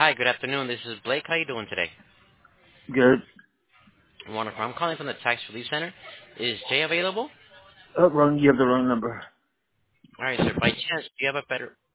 Hi, good afternoon. This is Blake. How you doing today? Good. Wonderful. I'm calling from the Tax Relief Center. Is Jay available? Wrong. You have the wrong number. All right, sir. By chance, do you have a better